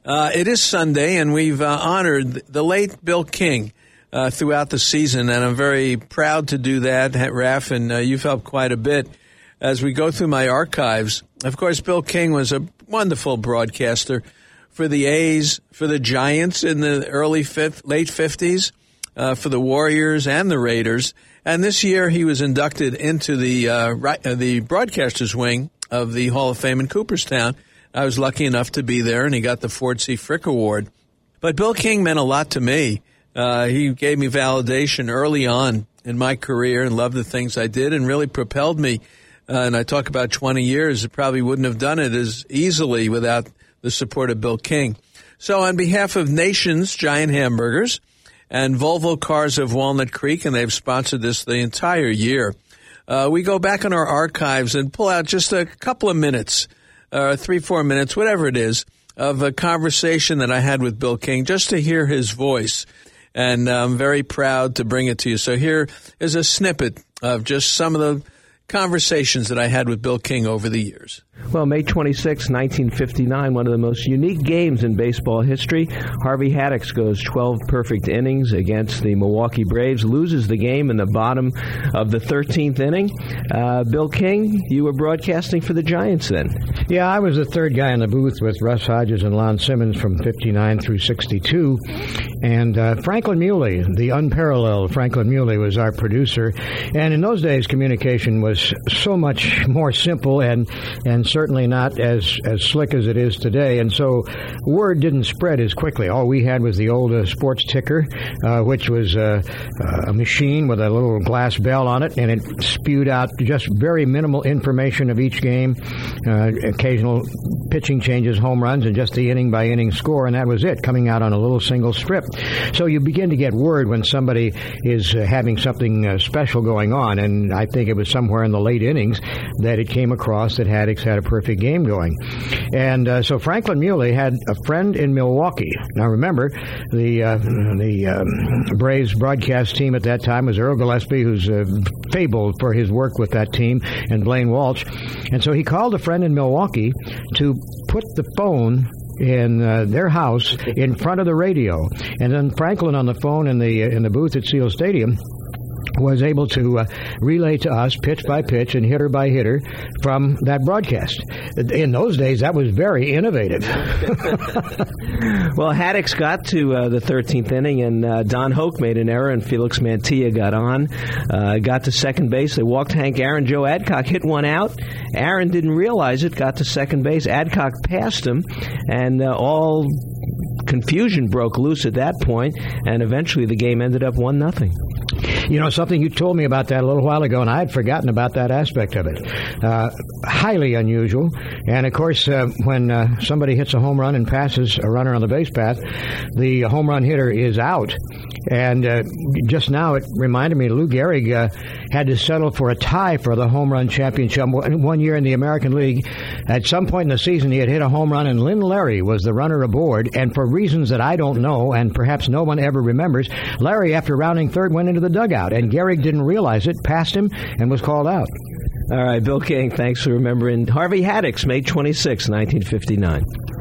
It is Sunday, and we've honored the late Bill King throughout the season, and I'm very proud to do that, Raph, and you've helped quite a bit as we go through my archives. Of course, Bill King was a wonderful broadcaster for the A's, for the Giants in the late 50s, for the Warriors and the Raiders. And this year he was inducted into the broadcasters wing of the Hall of Fame in Cooperstown. I was lucky enough to be there, and he got the Ford C. Frick Award. But Bill King meant a lot to me. He gave me validation early on in my career and loved the things I did and really propelled me. And I talk about 20 years. I probably wouldn't have done it as easily without the support of Bill King. So on behalf of Nation's Giant Hamburgers and Volvo Cars of Walnut Creek, and they've sponsored this the entire year, we go back in our archives and pull out just a couple of minutes, 3-4 minutes, whatever it is, of a conversation that I had with Bill King just to hear his voice. And I'm very proud to bring it to you. So here is a snippet of just some of the conversations that I had with Bill King over the years. Well, May 26, 1959, one of the most unique games in baseball history. Harvey Haddix goes 12 perfect innings against the Milwaukee Braves, loses the game in the bottom of the 13th inning. Bill King, you were broadcasting for the Giants then. Yeah, I was the third guy in the booth with Russ Hodges and Lon Simmons from 59 through 62. And Franklin Muley, the unparalleled Franklin Muley, was our producer. And in those days, communication was so much more simple and certainly not as slick as it is today. And so word didn't spread as quickly. All we had was the old sports ticker, which was a machine with a little glass bell on it, and it spewed out just very minimal information of each game, occasional pitching changes, home runs, and just the inning-by-inning score, and that was it, coming out on a little single strip. So you begin to get word when somebody is having something special going on, and I think it was somewhere in the late innings that it came across that Haddix had a perfect game going. And so Franklin Muley had a friend in Milwaukee. Now remember, the Braves broadcast team at that time was Earl Gillespie, who's fabled for his work with that team, and Blaine Walsh. And so he called a friend in Milwaukee to put the phone in their house in front of the radio. And then Franklin on the phone in the booth at Seal Stadium was able to relay to us pitch by pitch and hitter by hitter from that broadcast. In those days, that was very innovative. Well, Haddix got to the 13th inning, and Don Hoke made an error, and Felix Mantilla got on, got to second base. They walked Hank Aaron. Joe Adcock hit one out. Aaron didn't realize it, got to second base. Adcock passed him, and all confusion broke loose at that point, and eventually the game ended up 1-0. You know, something you told me about that a little while ago, and I had forgotten about that aspect of it. Highly unusual. And, of course, when somebody hits a home run and passes a runner on the base path, the home run hitter is out. And just now it reminded me Lou Gehrig had to settle for a tie for the home run championship one year in the American League. At some point in the season, he had hit a home run, and Lynn Larry was the runner aboard. And for reasons that I don't know, and perhaps no one ever remembers, Larry, after rounding third, went into the dugout. And Gehrig didn't realize it, passed him, and was called out. All right, Bill King, thanks for remembering Harvey Haddix, May 26, 1959.